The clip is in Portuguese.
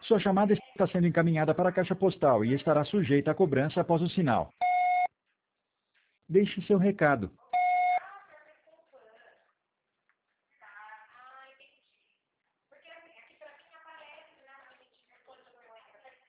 Sua chamada está sendo encaminhada para a caixa postal e estará sujeita a cobrança após o sinal. Deixe seu recado.